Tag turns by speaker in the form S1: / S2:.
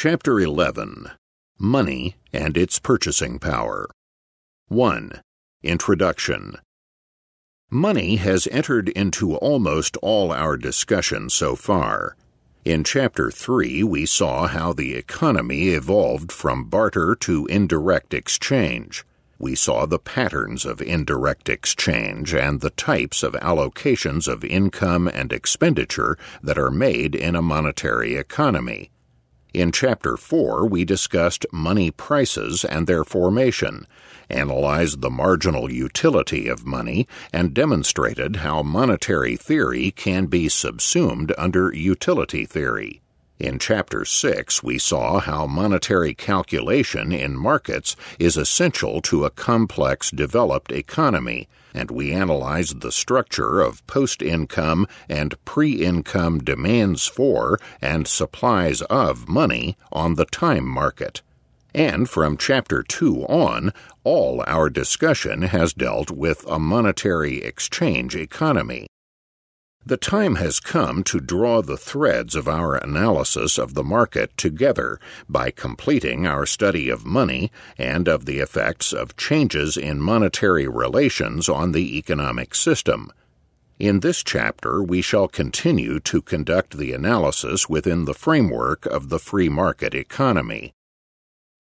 S1: Chapter 11. Money and its Purchasing Power. 1. Introduction. Money has entered into almost all our discussion so far. In Chapter 3, we saw how the economy evolved from barter to indirect exchange. We saw the patterns of indirect exchange and the types of allocations of income and expenditure that are made in a monetary economy. In Chapter 4, we discussed money prices and their formation, analyzed the marginal utility of money, and demonstrated how monetary theory can be subsumed under utility theory. In Chapter 6, we saw how monetary calculation in markets is essential to a complex developed economy, and we analyzed the structure of post-income and pre-income demands for and supplies of money on the time market. And from Chapter 2 on, all our discussion has dealt with a monetary exchange economy. The time has come to draw the threads of our analysis of the market together by completing our study of money and of the effects of changes in monetary relations on the economic system. In this chapter, we shall continue to conduct the analysis within the framework of the free market economy.